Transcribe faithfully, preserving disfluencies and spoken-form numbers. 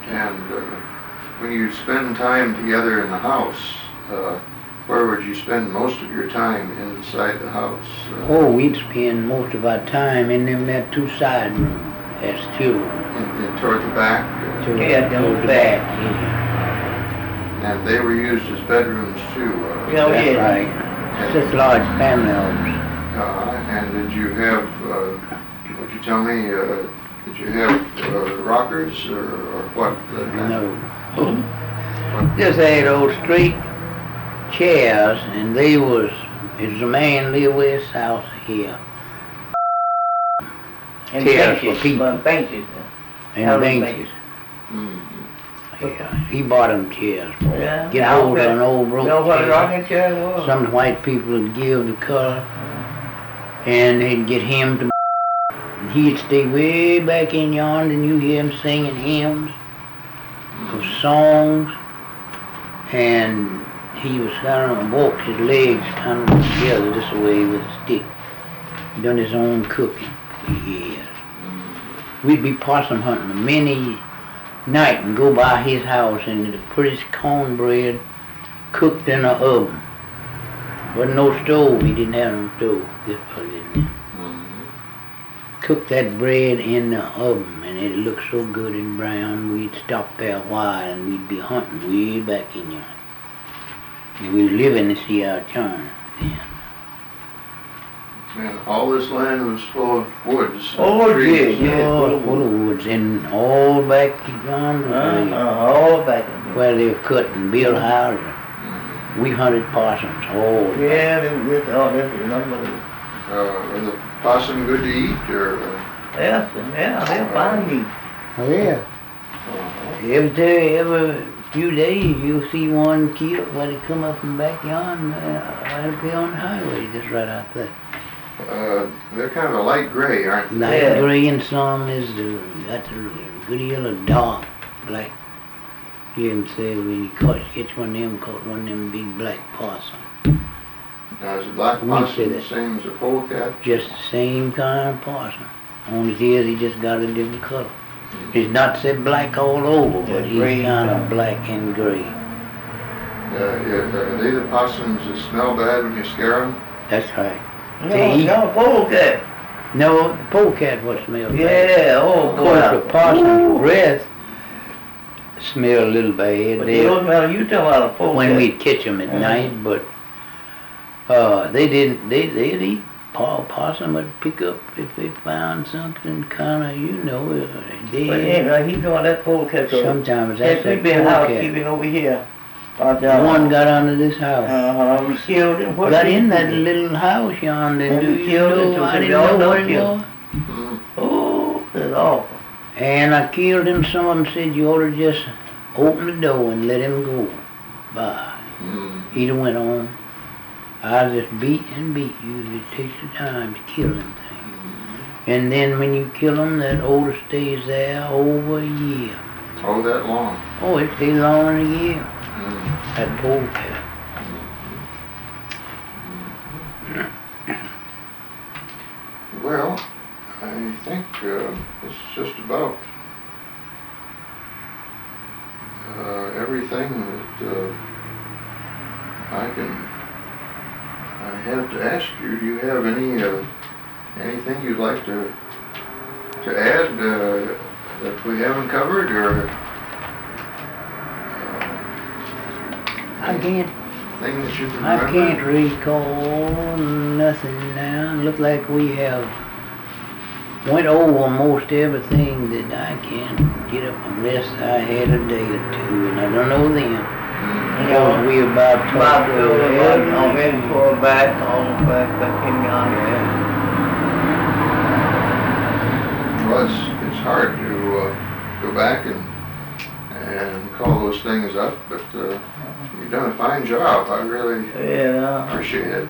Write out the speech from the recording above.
And uh, when you spend time together in the house, uh, where would you spend most of your time inside the house? Uh, oh, we'd spend most of our time in them that two side rooms as children. in, in, toward the back? Uh, Toward, Yeah, toward the the back. back, yeah. And they were used as bedrooms too? Uh, Yeah, That's yeah. right. Such large family homes. Uh, and did you have, uh, would you tell me, uh, did you have uh, rockers or, or what? Uh, No. what? Just had old straight chairs, and they was, it was a man lived west house here. And Chairs for benches, people. but benches. And How's benches. Mm. Yeah, he bought them chairs for Yeah. get hold of an old broke You know what a chair. rocking chair was? Some white people would give the color, and they'd get him to, and he'd stay way back in yonder, and you hear him singing hymns of songs, and he was kind of walked his legs kind of together this way with a stick. He done his own cooking for years. We'd be possum hunting many night and go by his house, and the prettiest cornbread cooked in an oven. Wasn't no stove, he didn't have no stove. Just put it in there. Cooked that bread in the oven, and it looked so good and brown. We'd stop there a while, and we'd be hunting way back in there. And we were living to see our turn then. And all this land was full of woods. Oh, trees. yeah, yeah. Oh, full of woods, and all back yonder, Uh, uh, all back in there. where they were cutting built houses. We hunted possums all the Yeah, they was all this was number. Uh, were the possum good to eat, or? Uh, Yes, yeah, they're fine meat. Oh, yeah. uh, Every day, every few days, you'll see one killed where they come up from back yonder, uh, right up here on the highway, just right out there. uh, they're kind of a light gray, aren't they? Light Yeah. gray, and some is the, got the good yellow dark black. You hear him say when you caught, catch one of them, caught one of them big black possum. Now, is a black We possum say the that. same as a polecat? Just the same kind of possum. Only his, he just got a different color. He's not so black all over, but Yeah, he's gray, kind uh, of black and gray. Uh, yeah, are they the possums that smell bad when you scare them? That's right. No, They eat- no, polecat. No, the polecat what smells bad. Yeah, oh, Of course, the boy. possum's breath smell a little bad. But They, you don't know, you talking about a polecat. when we'd catch them at Mhm. night, but uh, they didn't. They they'd eat. Paul Possum would pick up if they found something kind of, you know, uh, But dead. anyway, he doing that polecat. So Sometimes yes, that's we that been polecat. housekeeping over here. About that One got under this house. Uh-huh, we killed him. What Got did in we that do? little house yonder. And Do we you killed it, know? so I we didn't all know know what it killed. was. Mm. Oh, that's awful. And I killed him. Some of them said you ought to just open the door and let him go. Bye. Mm. He'd have went on. I just beat and beat you. It takes the time to kill them things. And then when you kill them, that odor stays there over a year. Oh, that long? Oh, it stays longer than a year. Mm. That polecat. Well, I think uh, it's just about uh, everything that uh, I can. I have to ask you. Do you have any uh, anything you'd like to to add uh, that we haven't covered, or uh, I can't. thing that you can I remember? can't recall nothing now. Look like we have went over most everything that I can get up unless I had a day or two, and I don't know then. Mm. Because we about About talked to over go everything. on in for back, on back, back in yonder. Well, it's, it's hard to uh, go back and and call those things up, but uh, you've done a fine job. I really Yeah. appreciate it.